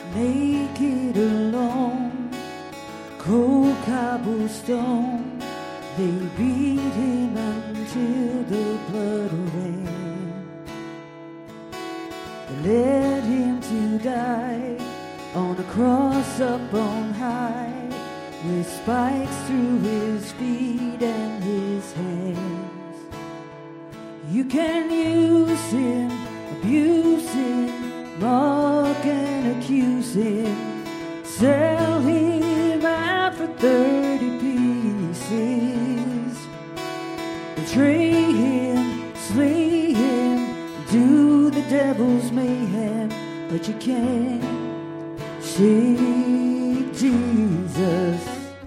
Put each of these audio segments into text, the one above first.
naked alone, cold cobblestone, they beat him until the blood ran. They led him to die on a cross up on high, with spikes through his feet and his hands. You can use him, abuse him, mock and accuse him, sell him out for 30 pieces, betray him, slay him, do the devil's mayhem, but you can't shake Jesus.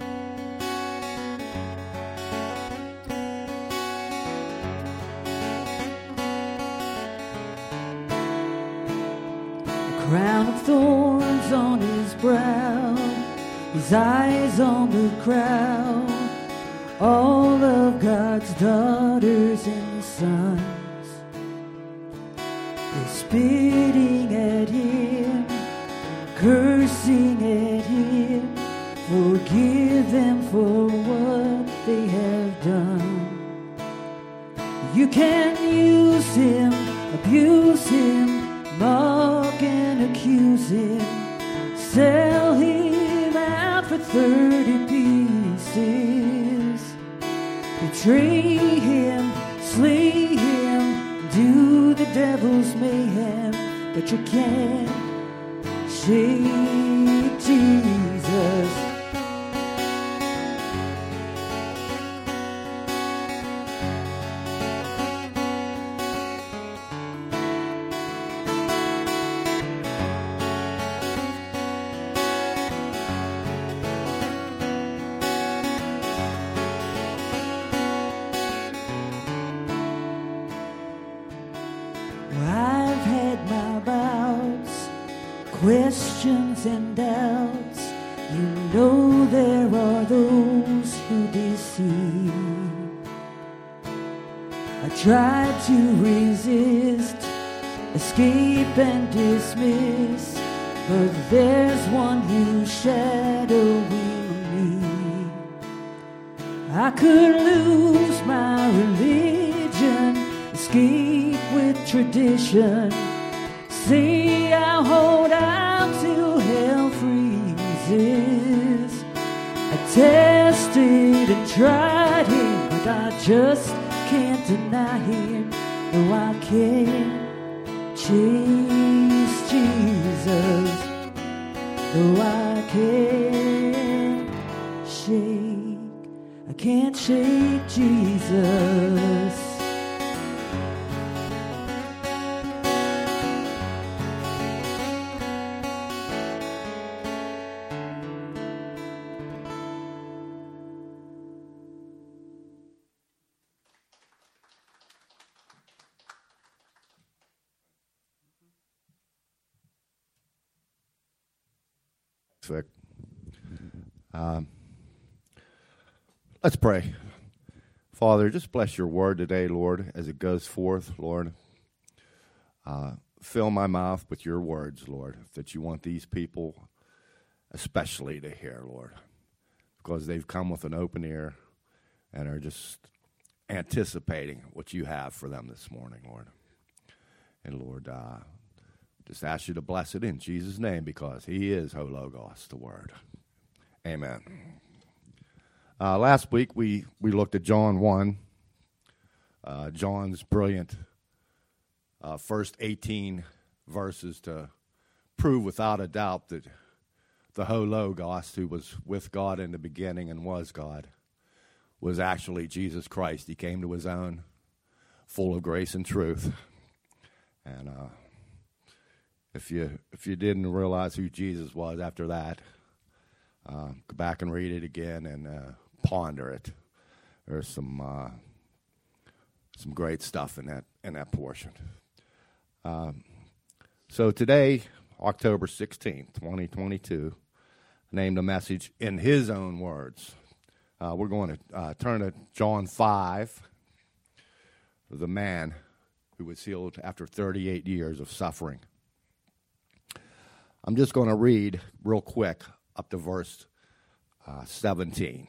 Crown of thorns on his brow, his eyes on the crowd, all of God's daughters and sons. They're spitting at him, cursing at him, forgive them for what they have done. You can use him, abuse him, mock and accuse him, sell him out for 30 pieces, betray him, slay him, do the devil's mayhem, but you can't shake Jesus. Questions and doubts, you know there are those who deceive. I tried to resist, escape and dismiss, but there's one who's shadowing me. I could lose my religion, escape with tradition, say I'll hold out till hell freezes. I tested and tried him, but I just can't deny him. No, I can't chase Jesus. No, I can't shake Jesus. Vic. Let's pray. Father, just bless your word today, Lord, as it goes forth, Lord. Fill my mouth with your words, Lord, that you want these people especially to hear, Lord, because they've come with an open ear and are just anticipating what you have for them this morning, Lord. And, Lord, just ask you to bless it in Jesus' name, because he is Hologos, the Word. Amen. Last week we looked at John 1, John's brilliant first 18 verses to prove without a doubt that the Hologos, who was with God in the beginning and was God, was actually Jesus Christ. He came to his own, full of grace and truth. And if you didn't realize who Jesus was after that, go back and read it again and ponder it. There's some great stuff in that portion. So today, October 16th, 2022, named a message in his own words. We're going to turn to John 5, the man who was healed after 38 years of suffering. I'm just going to read real quick up to verse 17.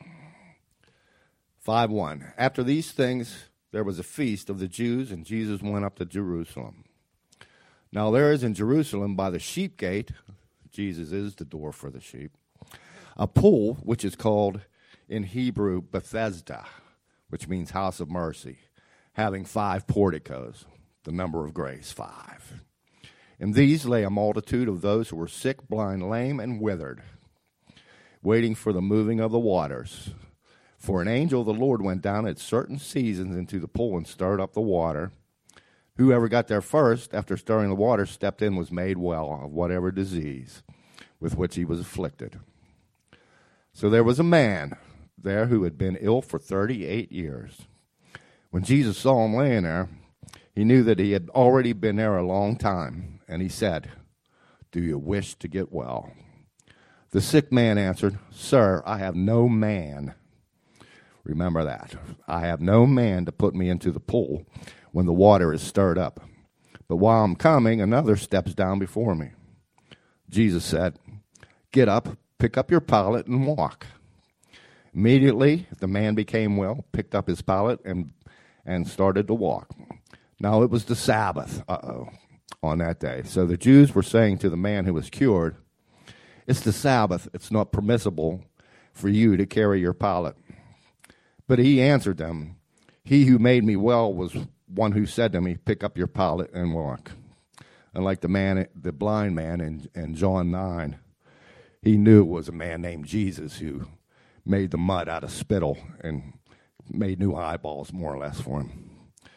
5:1. After these things, there was a feast of the Jews, and Jesus went up to Jerusalem. Now there is in Jerusalem by the sheep gate, Jesus is the door for the sheep, a pool which is called in Hebrew Bethesda, which means house of mercy, having 5 porticos, the number of grace, 5. In these lay a multitude of those who were sick, blind, lame, and withered, waiting for the moving of the waters. For an angel of the Lord went down at certain seasons into the pool and stirred up the water. Whoever got there first, after stirring the water, stepped in, was made well of whatever disease with which he was afflicted. So there was a man there who had been ill for 38 years. When Jesus saw him laying there, he knew that he had already been there a long time, and he said, "Do you wish to get well?" The sick man answered, "Sir, I have no man." Remember that. "I have no man to put me into the pool when the water is stirred up. But while I'm coming, another steps down before me." Jesus said, "Get up, pick up your pallet, and walk." Immediately, the man became well, picked up his pallet, and started to walk. Now it was the Sabbath, on that day. So the Jews were saying to the man who was cured, "It's the Sabbath. It's not permissible for you to carry your pallet." But he answered them, "He who made me well was one who said to me, 'Pick up your pallet and walk.'" And like the blind man in John 9, he knew it was a man named Jesus who made the mud out of spittle and made new eyeballs, more or less, for him.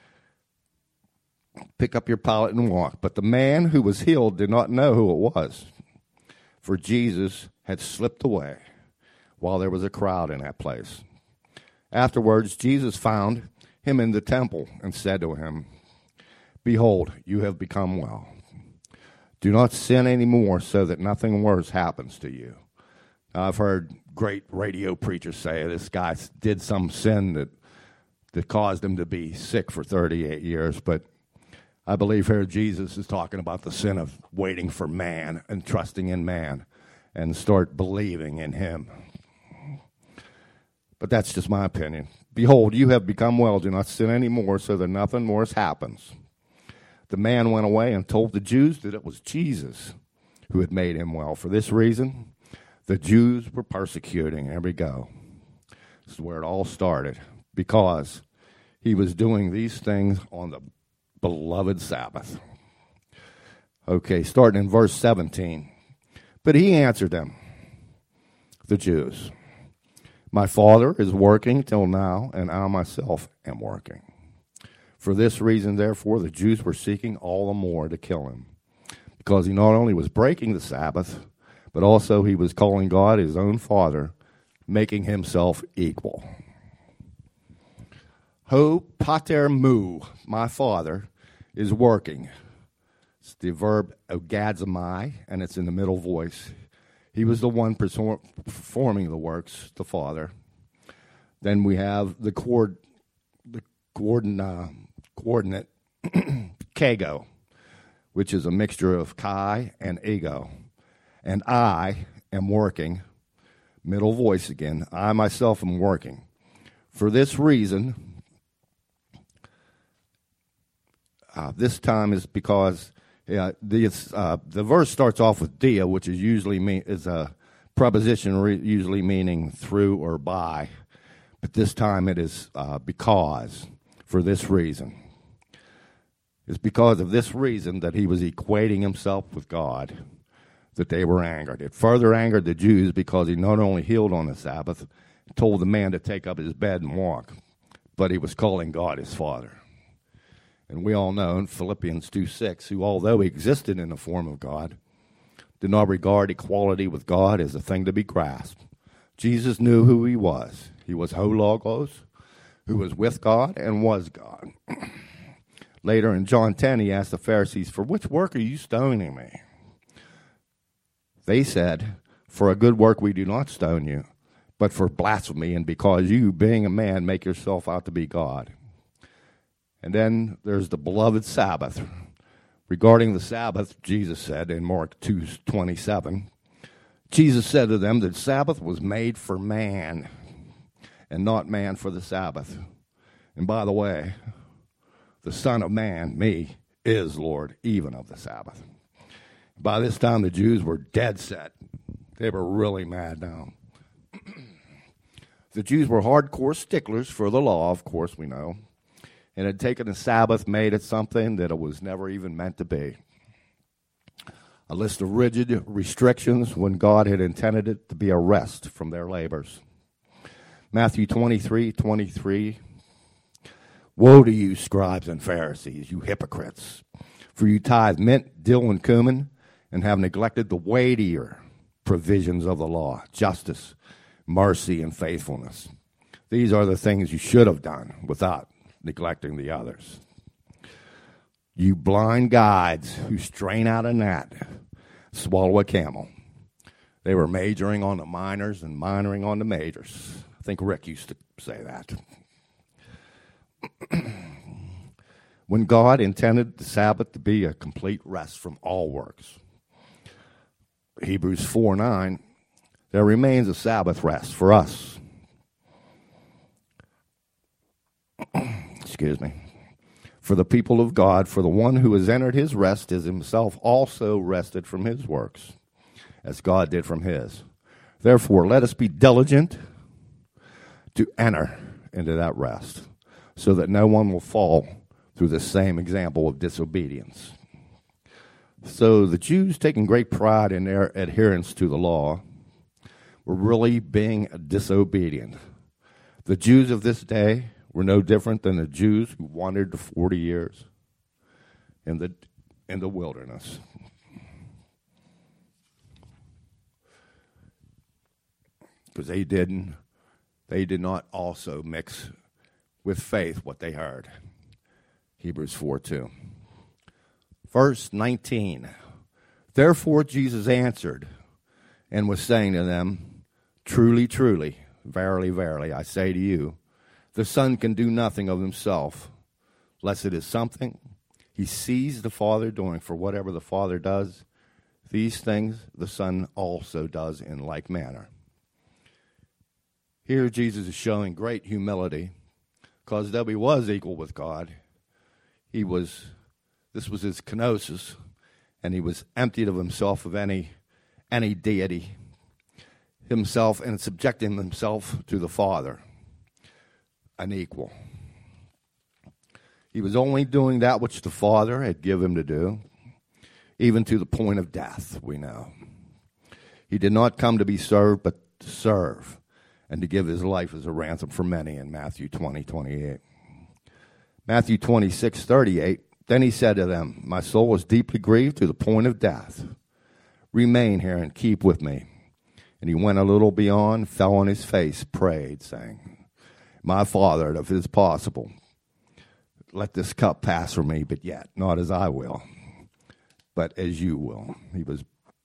"Pick up your pallet and walk." But the man who was healed did not know who it was, for Jesus had slipped away while there was a crowd in that place. Afterwards, Jesus found him in the temple and said to him, "Behold, you have become well. Do not sin anymore so that nothing worse happens to you." I've heard great radio preachers say this guy did some sin that caused him to be sick for 38 years, but I believe here Jesus is talking about the sin of waiting for man and trusting in man and start believing in him. But that's just my opinion. "Behold, you have become well. Do not sin anymore so that nothing worse happens." The man went away and told the Jews that it was Jesus who had made him well. For this reason, the Jews were persecuting him. Here we go. This is where it all started, because he was doing these things on the beloved Sabbath. Okay, starting in verse 17. But he answered them, the Jews, "My Father is working till now, and I myself am working." For this reason, therefore, the Jews were seeking all the more to kill him, because he not only was breaking the Sabbath, but also he was calling God his own Father, making himself equal. Ho pater mu, my Father, is working. It's the verb ogadzomai, and it's in the middle voice. He was the one performing the works, the Father. Then we have the coordinate kago, which is a mixture of kai and ego. And I am working, middle voice again, I myself am working. For this reason, this time is because the verse starts off with dia, which is usually is a preposition usually meaning through or by, but this time it is because, for this reason. It's because of this reason that he was equating himself with God that they were angered. It further angered the Jews because he not only healed on the Sabbath, told the man to take up his bed and walk, but he was calling God his Father. And we all know in Philippians 2:6, who although he existed in the form of God, did not regard equality with God as a thing to be grasped. Jesus knew who he was. He was ho logos, who was with God and was God. Later in John 10, he asked the Pharisees, "For which work are you stoning me?" They said, "For a good work we do not stone you, but for blasphemy, and because you, being a man, make yourself out to be God." And then there's the beloved Sabbath, Regarding the Sabbath, Jesus said in Mark 2:27, Jesus said to them that Sabbath was made for man and not man for the Sabbath. And by the way, the Son of Man, me, is Lord even of the Sabbath. By this time, the Jews were dead set. They were really mad now. The Jews were hardcore sticklers for the law, of course we know, and had taken the Sabbath, made it something that it was never even meant to be. A list of rigid restrictions when God had intended it to be a rest from their labors. Matthew 23:23. Woe to you, scribes and Pharisees, you hypocrites, for you tithe mint, dill, and cumin, and have neglected the weightier provisions of the law, justice, mercy, and faithfulness. These are the things you should have done without neglecting the others. You blind guides who strain out a gnat, swallow a camel. They were majoring on the minors and minoring on the majors. I think Rick used to say that. When God intended the Sabbath to be a complete rest from all works, Hebrews 4:9, there remains a Sabbath rest for us. Excuse me. For the people of God, for the one who has entered his rest is himself also rested from his works, as God did from his. Therefore, let us be diligent to enter into that rest, so that no one will fall through the same example of disobedience. So the Jews, taking great pride in their adherence to the law, were really being disobedient. The Jews of this day were no different than the Jews who wandered the 40 years in the wilderness. Because they did not also mix with faith what they heard. Hebrews 4:2. Verse 19. Therefore Jesus answered and was saying to them, truly, truly, verily, verily, I say to you, the Son can do nothing of himself, lest it is something he sees the Father doing. For whatever the Father does, these things the Son also does in like manner. Here Jesus is showing great humility, because though he was equal with God, this was his kenosis, and he was emptied of himself of any deity himself, and subjecting himself to the Father, an equal. He was only doing that which the Father had given him to do, even to the point of death, we know. He did not come to be served, but to serve, and to give his life as a ransom for many in Matthew 20:28. Matthew 26:38, then he said to them, my soul is deeply grieved to the point of death. Remain here and keep with me. And he went a little beyond, fell on his face, prayed, saying, my Father, if it is possible, let this cup pass from me, but yet not as I will, but as you will. He was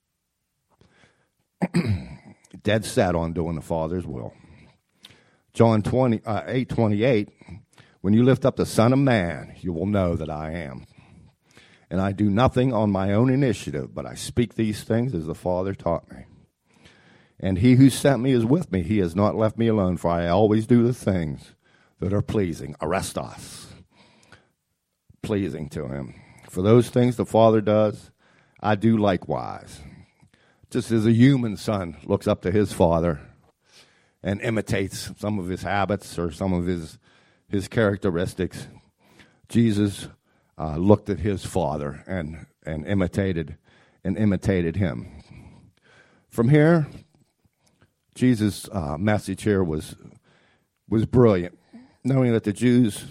dead set on doing the Father's will. John 8:28, when you lift up the Son of Man, you will know that I am. And I do nothing on my own initiative, but I speak these things as the Father taught me. And he who sent me is with me. He has not left me alone, for I always do the things that are pleasing, arestos, pleasing to him. For those things the Father does, I do likewise. Just as a human son looks up to his father and imitates some of his habits or some of his characteristics, Jesus looked at his Father and imitated him. From here, Jesus' message here was brilliant, knowing that the Jews,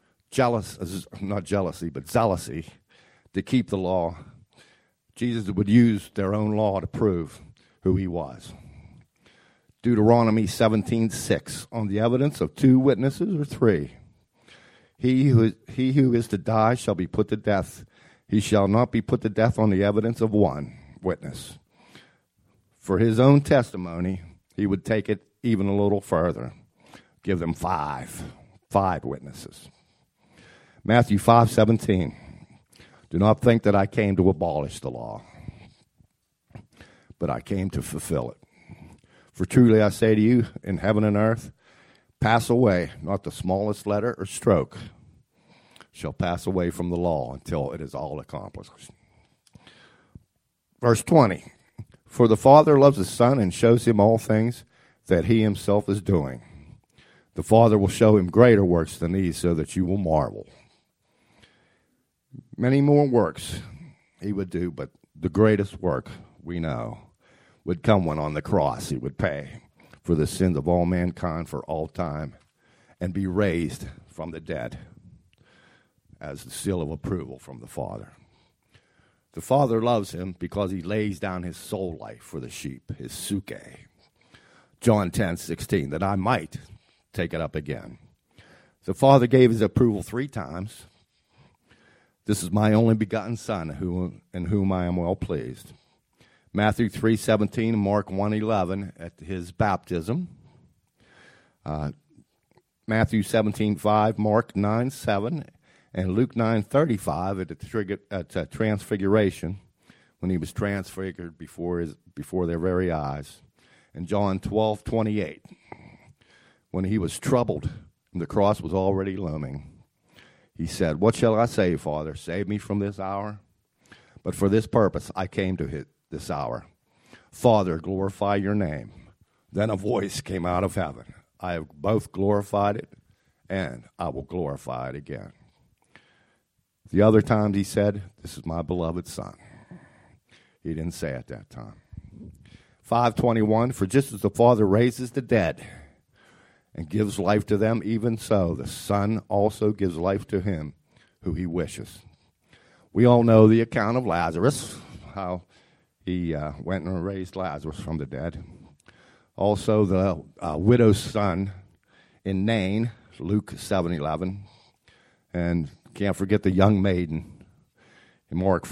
zealousy to keep the law, Jesus would use their own law to prove who he was. Deuteronomy 17:6, on the evidence of 2 witnesses or 3, he who is to die shall be put to death. He shall not be put to death on the evidence of 1 witness. For his own testimony, he would take it even a little further, give them 5 witnesses. Matthew 5:17, Do not think that I came to abolish the law, but I came to fulfill it. For truly I say to you, in heaven and earth, pass away, not the smallest letter or stroke shall pass away from the law until it is all accomplished. Verse 20, for the Father loves the Son and shows him all things that he himself is doing. The Father will show him greater works than these so that you will marvel. Many more works he would do, but the greatest work we know would come when on the cross he would pay for the sins of all mankind for all time and be raised from the dead as the seal of approval from the Father. The Father loves him because he lays down his soul life for the sheep, his suke. John 10:16, that I might take it up again. The Father gave his approval 3 times. This is my only begotten Son, in whom I am well pleased. Matthew 3:17 and Mark 1:11 at his baptism. Matthew 17:5, Mark 9:7, and Luke 9:35 at the transfiguration, when he was transfigured before their very eyes. And John 12:28, when he was troubled and the cross was already looming. He said, what shall I say, Father? Save me from this hour? But for this purpose I came to this hour. Father, glorify your name. Then a voice came out of heaven. I have both glorified it, and I will glorify it again. The other times he said, this is my beloved Son. He didn't say at that time. 5:21, for just as the Father raises the dead and gives life to them, even so the Son also gives life to him who he wishes. We all know the account of Lazarus, how he went and raised Lazarus from the dead. Also the widow's son in Nain, Luke 7:11. And can't forget the young maiden in Mark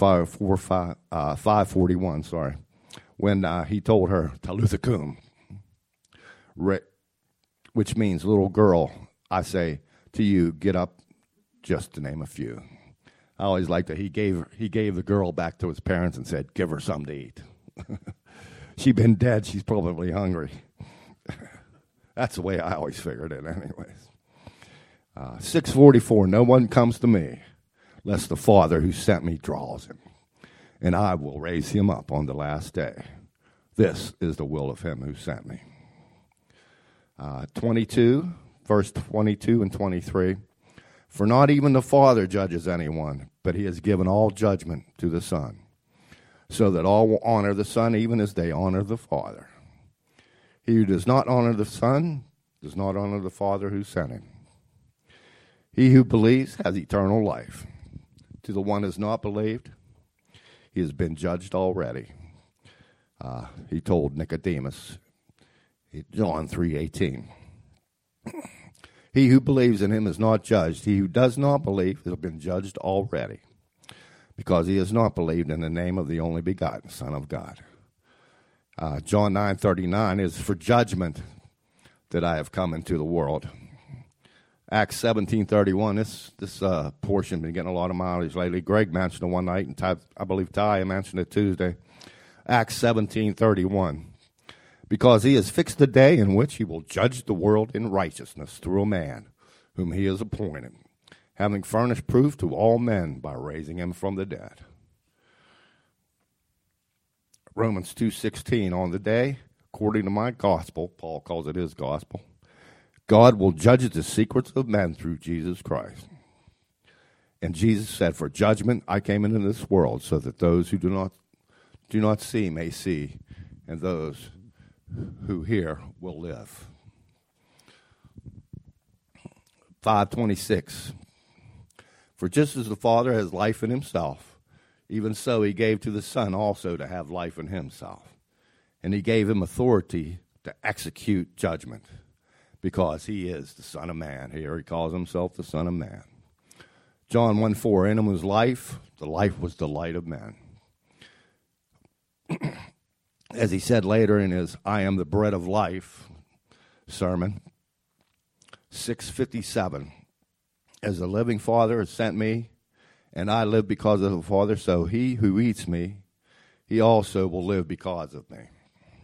5:41, when he told her, Talitha cum, which means, little girl, I say to you, get up, just to name a few. I always liked that he gave the girl back to his parents and said, give her something to eat. She'd been dead, she's probably hungry. That's the way I always figured it anyways. 6:44, no one comes to me, lest the Father who sent me draws him, and I will raise him up on the last day. This is the will of him who sent me. 22, verse 22 and 23. For not even the Father judges anyone, but he has given all judgment to the Son, so that all will honor the Son even as they honor the Father. He who does not honor the Son does not honor the Father who sent him. He who believes has eternal life. To the one who has not believed, he has been judged already. He told Nicodemus, John 3:18. He who believes in him is not judged. He who does not believe has been judged already, because he has not believed in the name of the only begotten Son of God. John 9:39 is for judgment that I have come into the world. Acts 17:31, this portion been getting a lot of mileage lately. Greg mentioned it one night, and I believe Ty mentioned it Tuesday. Acts 17:31. Because he has fixed the day in which he will judge the world in righteousness through a man whom he has appointed, having furnished proof to all men by raising him from the dead. Romans 2:16, on the day, according to my gospel, Paul calls it his gospel, God will judge the secrets of men through Jesus Christ. And Jesus said, for judgment I came into this world, so that those who do not see may see, and those who hear will live. 5:26. For just as the Father has life in himself, even so he gave to the Son also to have life in himself. And he gave him authority to execute judgment, because he is the Son of Man. Here he calls himself the Son of Man. John 1:4, in him was life, the life was the light of men. As he said later in his I am the bread of life sermon, 6:57, as the living Father has sent me, and I live because of the Father, so he who eats me, he also will live because of me.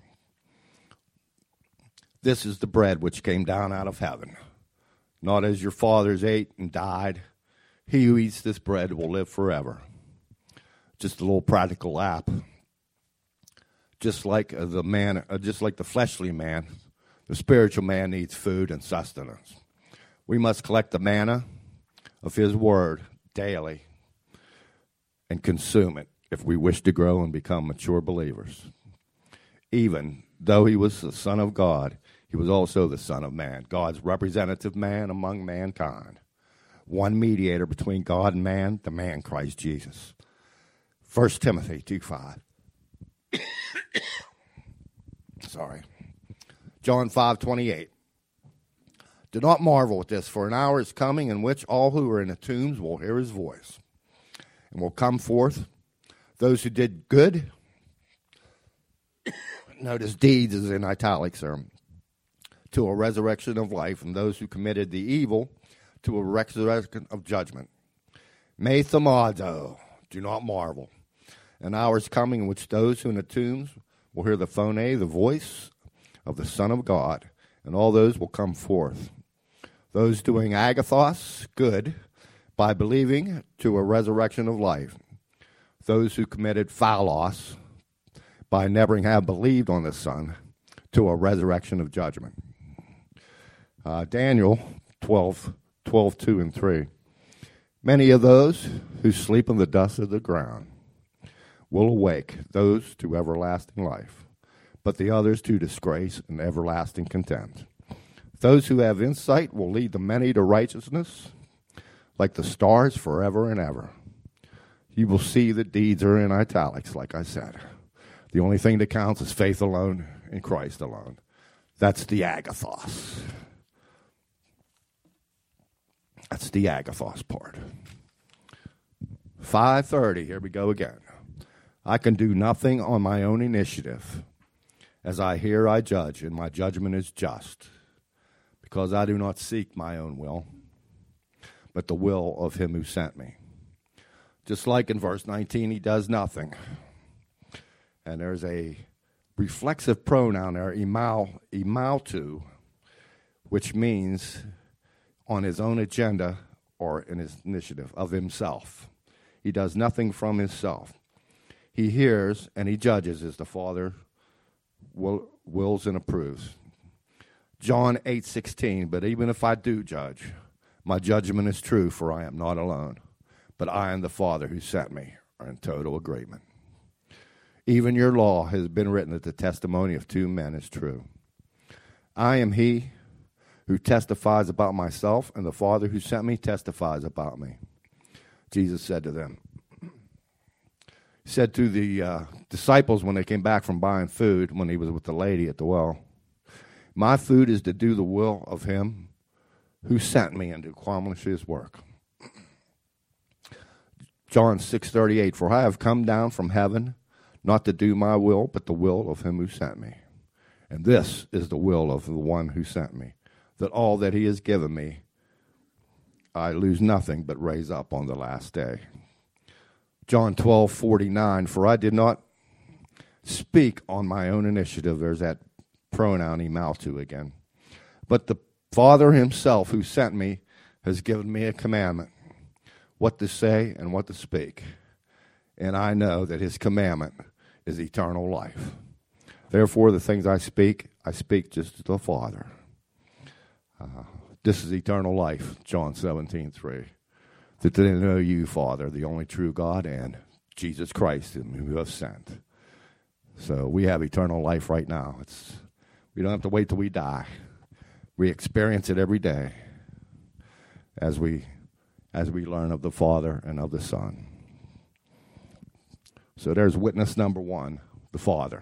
This is the bread which came down out of heaven, not as your fathers ate and died. He who eats this bread will live forever. Just a little practical app. Just like the fleshly man, the spiritual man needs food and sustenance. We must collect the manna of his word daily and consume it if we wish to grow and become mature believers. Even though he was the Son of God, he was also the Son of Man, God's representative man among mankind. One mediator between God and man, the man Christ Jesus. 1 Timothy 2:5. Sorry. John 5:28. Do not marvel at this, for an hour is coming in which all who are in the tombs will hear his voice, and will come forth, those who did good. Notice deeds is in italics there. To a resurrection of life, and those who committed the evil to a resurrection of judgment. Me themado, do not marvel. An hour is coming in which those who in the tombs will hear the phone, the voice of the Son of God, and all those will come forth. Those doing agathos, good, by believing to a resurrection of life. Those who committed phaulos, by never have believed on the Son, to a resurrection of judgment. Daniel 12:2 and 3. Many of those who sleep in the dust of the ground will awake, those to everlasting life, but the others to disgrace and everlasting contempt. Those who have insight will lead the many to righteousness, like the stars forever and ever. You will see the deeds are in italics, like I said. The only thing that counts is faith alone in Christ alone. That's the agathos. That's the agathos part. 5:30, here we go again. I can do nothing on my own initiative. As I hear, I judge, and my judgment is just, because I do not seek my own will, but the will of him who sent me. Just like in verse 19, he does nothing. And there's a reflexive pronoun there, imautu, which means on his own agenda or in his initiative of himself. He does nothing from himself. He hears and he judges as the Father wills and approves. John 8:16, but even if I do judge, my judgment is true, for I am not alone, but I and the Father who sent me are in total agreement. Even your law has been written that the testimony of two men is true. I am he who testifies about myself, and the Father who sent me testifies about me. Jesus said to them. He said to the disciples when they came back from buying food, when he was with the lady at the well, my food is to do the will of him who sent me and to accomplish his work. John 6:38, for I have come down from heaven not to do my will, but the will of him who sent me. And this is the will of the one who sent me, that all that he has given me, I lose nothing, but raise up on the last day. John 12:49, for I did not speak on my own initiative. There's that pronoun, imautu again. But the Father himself who sent me has given me a commandment, what to say and what to speak. And I know that his commandment is eternal life. Therefore, the things I speak just to the Father. This is eternal life, John 17:3. That they know you, Father, the only true God, and Jesus Christ, whom you have sent. So we have eternal life right now. We don't have to wait till we die. We experience it every day as we learn of the Father and of the Son. So there's witness number one, the Father.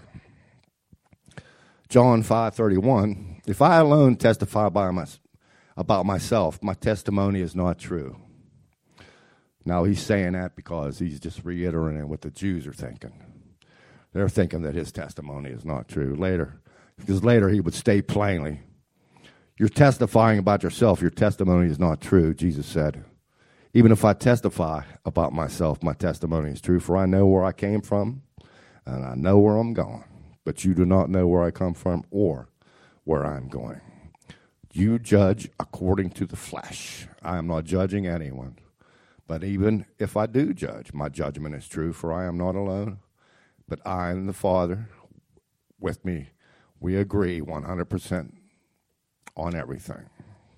John 5:31, if I alone testify about myself, my testimony is not true. Now he's saying that because he's just reiterating what the Jews are thinking. They're thinking that his testimony is not true. Because later he would state plainly, you're testifying about yourself, your testimony is not true, Jesus said. Even if I testify about myself, my testimony is true, for I know where I came from, and I know where I'm going. But you do not know where I come from or where I'm going. You judge according to the flesh. I am not judging anyone. But even if I do judge, my judgment is true, for I am not alone, but I and the Father with me, we agree 100% on everything.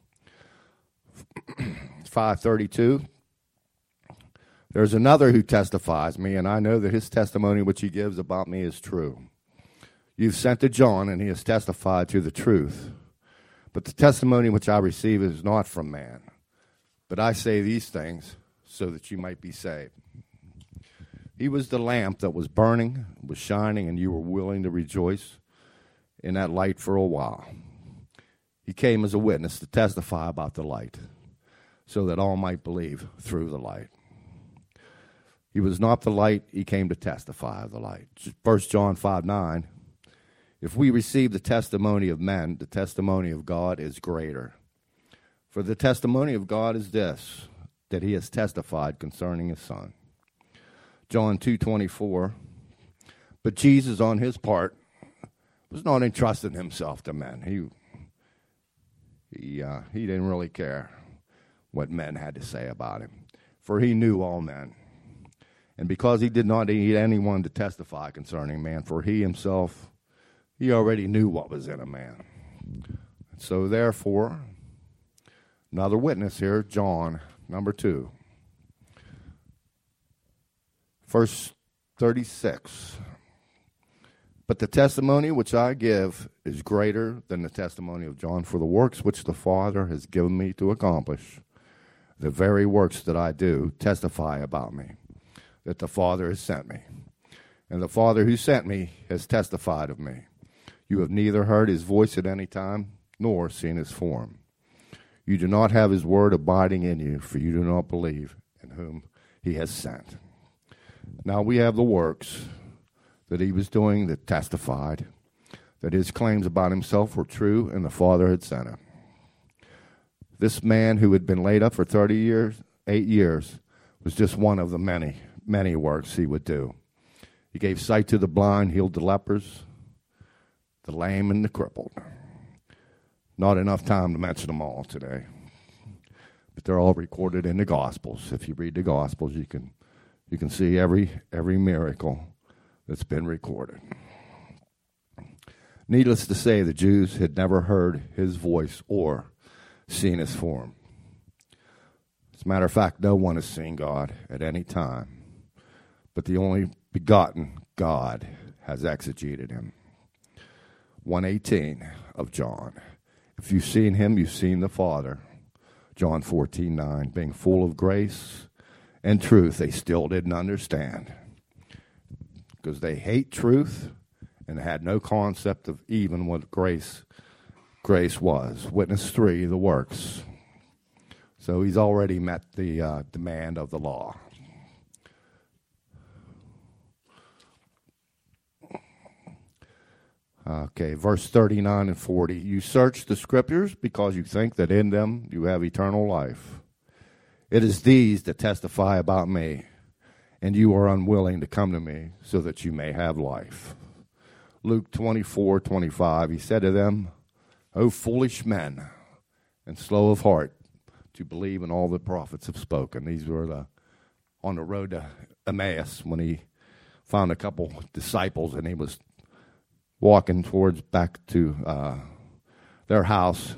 5:32. There's another who testifies me, and I know that his testimony which he gives about me is true. You've sent to John, and he has testified to the truth. But the testimony which I receive is not from man. But I say these things so that you might be saved. He was the lamp that was burning, was shining, and you were willing to rejoice in that light for a while. He came as a witness to testify about the light, so that all might believe through the light. He was not the light, he came to testify of the light. 1 John 5:9. If we receive the testimony of men, the testimony of God is greater. For the testimony of God is this, that he has testified concerning his Son. John 2:24. But Jesus, on his part, was not entrusting himself to men. He didn't really care what men had to say about him, for he knew all men. And because he did not need anyone to testify concerning man, for he himself, he already knew what was in a man. So therefore, another witness here, John, number 2. Verse 36. But the testimony which I give is greater than the testimony of John, for the works which the Father has given me to accomplish, the very works that I do, testify about me, that the Father has sent me. And the Father who sent me has testified of me. You have neither heard his voice at any time, nor seen his form. You do not have his word abiding in you, for you do not believe in whom he has sent. Now we have the works that he was doing that testified that his claims about himself were true, and the Father had sent him. This man who had been laid up for 8 years, was just one of the many works he would do. He gave sight to the blind, healed the lepers, the lame, and the crippled. Not enough time to mention them all today, but they're all recorded in the Gospels. If you read the Gospels, you can see every miracle that's been recorded. Needless to say, the Jews had never heard his voice or seen his form. As a matter of fact, no one has seen God at any time, but the only begotten God has exegeted him. 1:18 of John. If you've seen him, you've seen the Father. John 14:9. Being full of grace and truth, they still didn't understand, because they hate truth and had no concept of even what grace was. Witness 3, the works. So he's already met the demand of the law. Okay, verse 39 and 40. You search the scriptures because you think that in them you have eternal life. It is these that testify about me, and you are unwilling to come to me so that you may have life. Luke 24:25, he said to them, O foolish men, and slow of heart to believe in all the prophets have spoken. These were on the road to Emmaus when he found a couple disciples, and he was walking towards back to their house.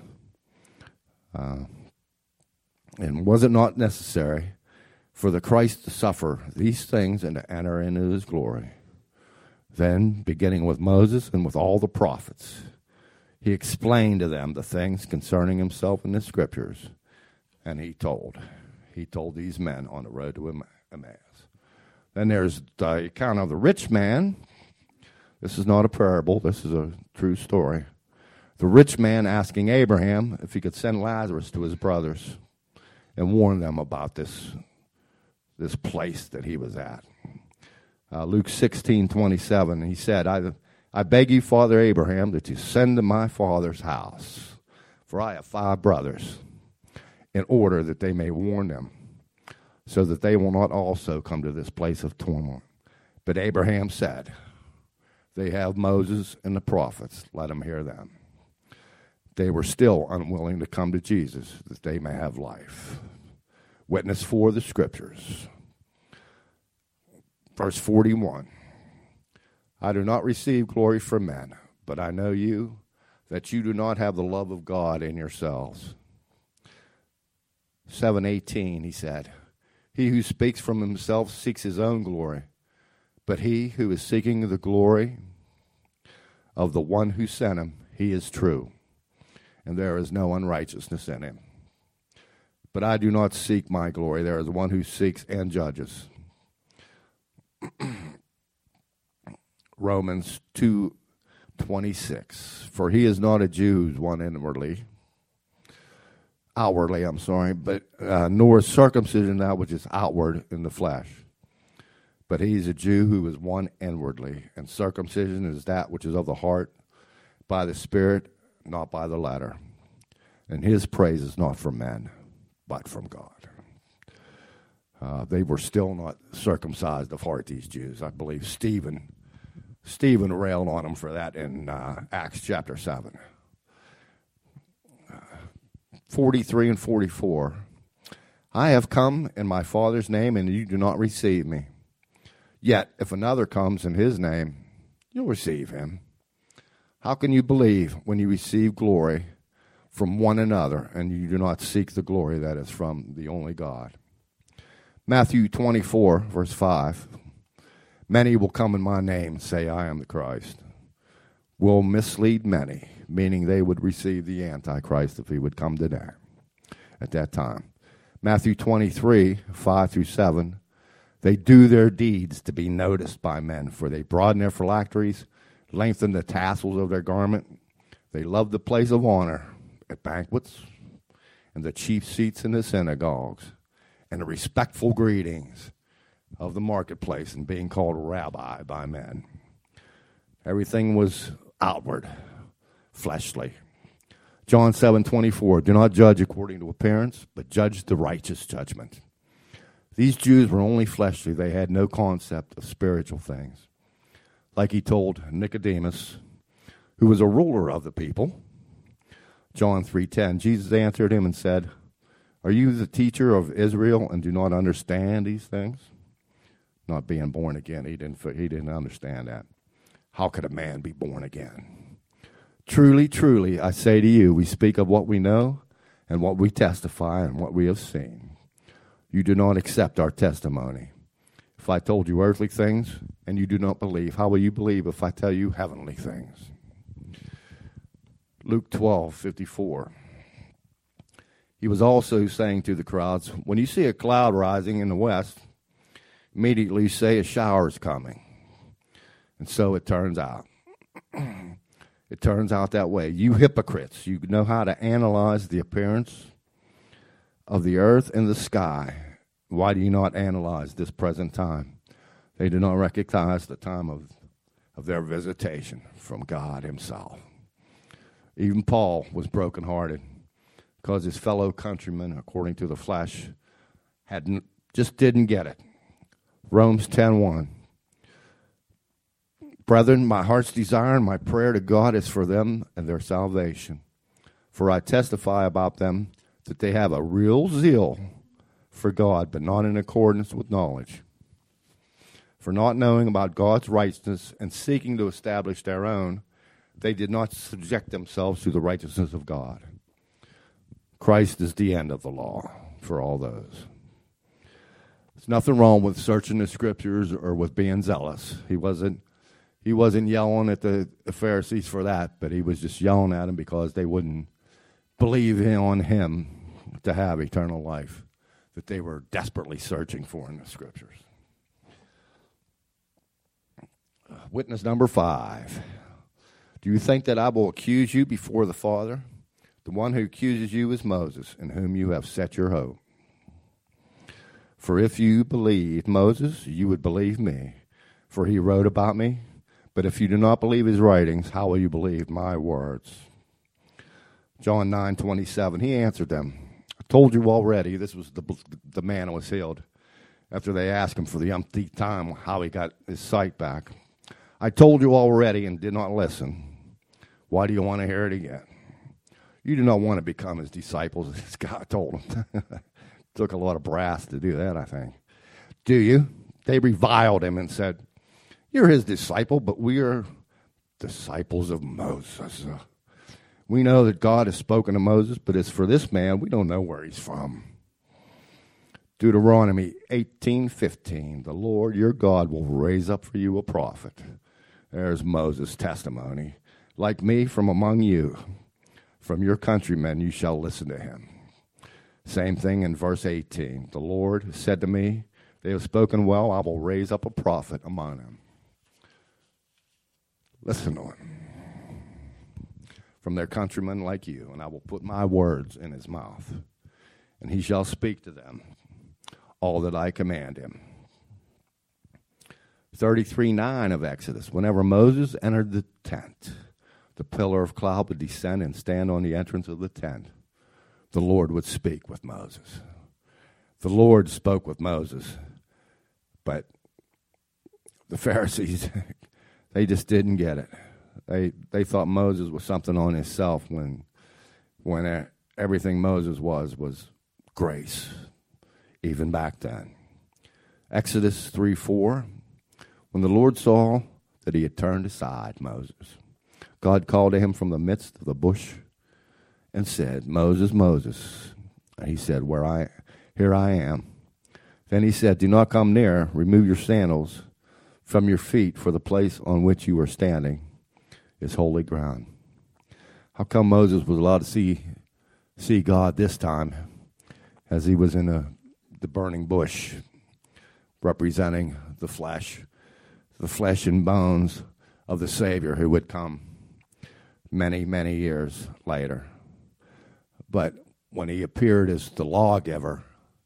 And was it not necessary for the Christ to suffer these things and to enter into his glory? Then, beginning with Moses and with all the prophets, he explained to them the things concerning himself in the scriptures. And he told these men on the road to Emmaus. Then there's the account of the rich man. This is not a parable. This is a true story. The rich man asking Abraham if he could send Lazarus to his brothers and warn them about this place that he was at. Luke 16:27, he said, I beg you, Father Abraham, that you send to my father's house, for I have 5 brothers, in order that they may warn them, so that they will not also come to this place of torment. But Abraham said, they have Moses and the prophets, let them hear them. They were still unwilling to come to Jesus that they may have life. Witness for the Scriptures. Verse 41, I do not receive glory from men, but I know you, that you do not have the love of God in yourselves. 7:18, he said, he who speaks from himself seeks his own glory, but he who is seeking the glory of the one who sent him, he is true, and there is no unrighteousness in him. But I do not seek my glory. There is one who seeks and judges. Romans 2:26, for he is not a Jew who's one outwardly, but nor is circumcision that which is outward in the flesh. But he is a Jew who is one inwardly, and circumcision is that which is of the heart, by the Spirit, not by the letter. And his praise is not from men, but from God. They were still not circumcised of heart, these Jews. I believe Stephen railed on them for that in Acts chapter 7. 43 and 44. I have come in my Father's name, and you do not receive me. Yet, if another comes in his name, you'll receive him. How can you believe when you receive glory from one another, and you do not seek the glory that is from the only God? Matthew 24, verse 5. Many will come in my name and say, I am the Christ. Will mislead many, meaning they would receive the Antichrist if he would come today at that time. Matthew 23, 5 through 7. They do their deeds to be noticed by men, for they broaden their phylacteries, lengthen the tassels of their garment. They love the place of honor at banquets and the chief seats in the synagogues and the respectful greetings of the marketplace and being called rabbi by men. Everything was outward, fleshly. John 7:24, do not judge according to appearance, but judge the righteous judgment. These Jews were only fleshly. They had no concept of spiritual things. Like he told Nicodemus, who was a ruler of the people, John 3:10, Jesus answered him and said, are you the teacher of Israel and do not understand these things? Not being born again, he didn't understand that. How could a man be born again? Truly, truly, I say to you, we speak of what we know and what we testify and what we have seen. You do not accept our testimony. If I told you earthly things and you do not believe, how will you believe if I tell you heavenly things? Luke 12:54. He was also saying to the crowds, when you see a cloud rising in the west, immediately say a shower is coming. And so it turns out. It turns out that way. You hypocrites, you know how to analyze the appearance of the earth and the sky. Why do you not analyze this present time? They do not recognize the time of their visitation from God himself. Even Paul was brokenhearted because his fellow countrymen, according to the flesh, just didn't get it. Romans 10:1. Brethren, my heart's desire and my prayer to God is for them and their salvation. For I testify about them that they have a real zeal for God, but not in accordance with knowledge. For not knowing about God's righteousness and seeking to establish their own, they did not subject themselves to the righteousness of God. Christ is the end of the law for all those. There's nothing wrong with searching the scriptures or with being zealous. He wasn't yelling at the Pharisees for that, but he was just yelling at them because they wouldn't believe on him to have eternal life that they were desperately searching for in the scriptures. Witness number 5. Do you think that I will accuse you before the Father? The one who accuses you is Moses, in whom you have set your hope. For if you believed Moses, you would believe me, for he wrote about me. But if you do not believe his writings, how will you believe my words? John 9:27, he answered them, I told you already, this was the man who was healed. after they asked him for the umpteenth time how he got his sight back. I told you already and did not listen. Why do you want to hear it again? You do not want to become his disciples, as God told him. Took a lot of brass to do that, I think. Do you? They reviled him and said, you're his disciple, but we are disciples of Moses. We know that God has spoken to Moses, but as for this man, we don't know where he's from. Deuteronomy 18:15, the Lord your God will raise up for you a prophet. There's Moses' testimony. Like me from among you, from your countrymen you shall listen to him. Same thing in verse 18. The Lord said to me, they have spoken well, I will raise up a prophet among them. Listen to him. From their countrymen like you, and I will put my words in his mouth, and he shall speak to them all that I command him. 33:9 of Exodus. Whenever Moses entered the tent, the pillar of cloud would descend and stand on the entrance of the tent. The Lord would speak with Moses. The Lord spoke with Moses, but the Pharisees, they just didn't get it. They thought Moses was something on himself when everything Moses was grace, even back then. Exodus 3:4, when the Lord saw that he had turned aside Moses, God called to him from the midst of the bush and said, Moses, Moses. And he said, here I am. Then he said, do not come near, remove your sandals from your feet, for the place on which you are standing is holy ground. How come Moses was allowed to see God this time as he was in the burning bush, representing the flesh and bones of the Savior who would come many, many years later? But when he appeared as the lawgiver,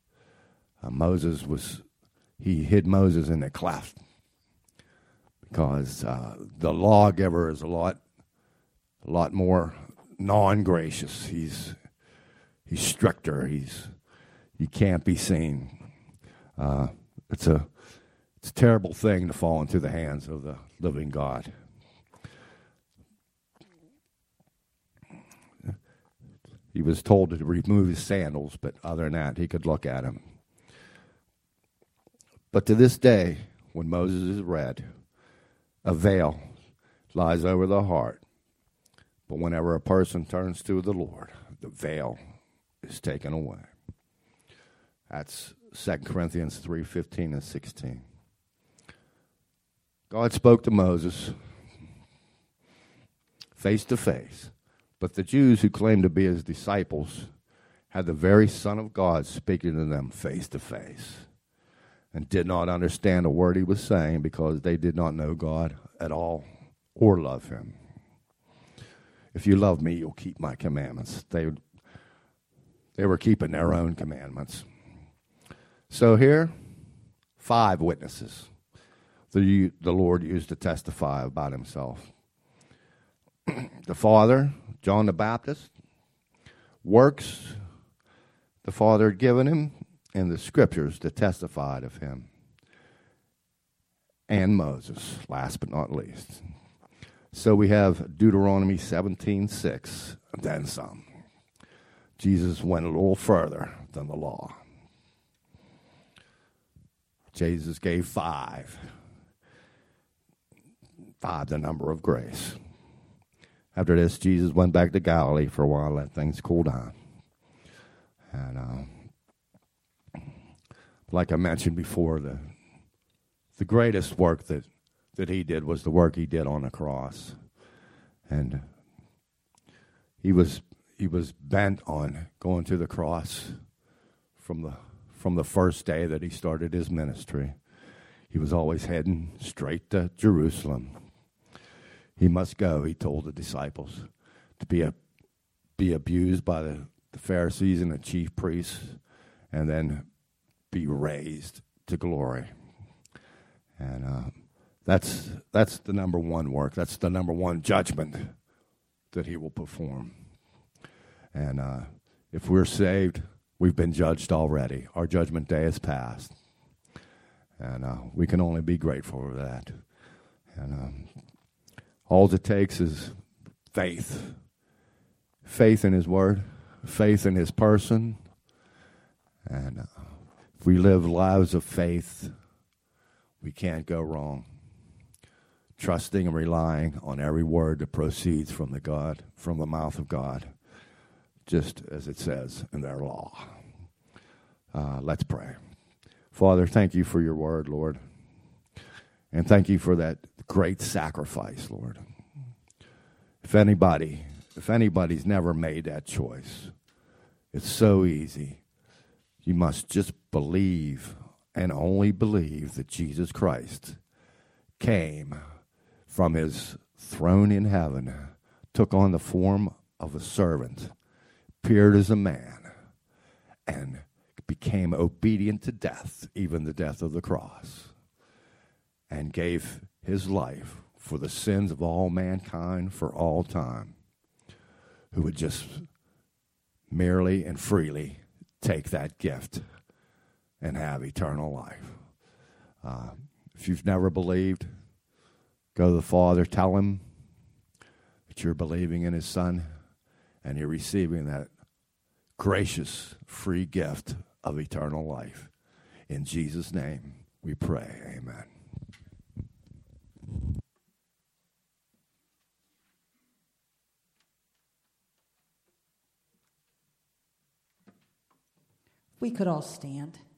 he hid Moses in a cleft, because the lawgiver is a lot more non-gracious. He's stricter. He can't be seen. It's a terrible thing to fall into the hands of the living God. He was told to remove his sandals, but other than that, he could look at him. But to this day, when Moses is read, a veil lies over the heart. But whenever a person turns to the Lord, the veil is taken away. That's 2 Corinthians 3:15 and 16. God spoke to Moses face to face, but the Jews who claimed to be his disciples had the very Son of God speaking to them face to face, and did not understand a word he was saying because they did not know God at all or love him. If you love me, you'll keep my commandments. They were keeping their own commandments. So here, 5 witnesses the Lord used to testify about himself. The Father, John the Baptist, works the Father had given him, and the Scriptures that testified of him. And Moses, last but not least. So we have Deuteronomy 17:6, then some. Jesus went a little further than the law. Jesus gave 5. 5, the number of grace. After this, Jesus went back to Galilee for a while, let things cool down. And like I mentioned before, the greatest work that he did was the work he did on the cross. And he was bent on going to the cross from the first day that he started his ministry. He was always heading straight to Jerusalem. He must go, he told the disciples, to be abused by the Pharisees and the chief priests, and then be raised to glory. And that's the number one work. That's the number one judgment that he will perform. And if we're saved, we've been judged already. Our judgment day is past. And we can only be grateful for that. And all it takes is faith. Faith in his word, faith in his person. And if we live lives of faith, we can't go wrong. Trusting and relying on every word that proceeds from the mouth of God, just as it says in their law. Let's pray. Father, thank you for your word, Lord. And thank you for that great sacrifice, Lord. If anybody's never made that choice, it's so easy. You must just believe and only believe that Jesus Christ came from his throne in heaven, took on the form of a servant, appeared as a man, and became obedient to death, even the death of the cross, and gave his life for the sins of all mankind for all time, who would just merely and freely take that gift and have eternal life. If you've never believed, go to the Father, tell him that you're believing in his Son, and you're receiving that gracious, free gift of eternal life. In Jesus' name we pray, amen. We could all stand.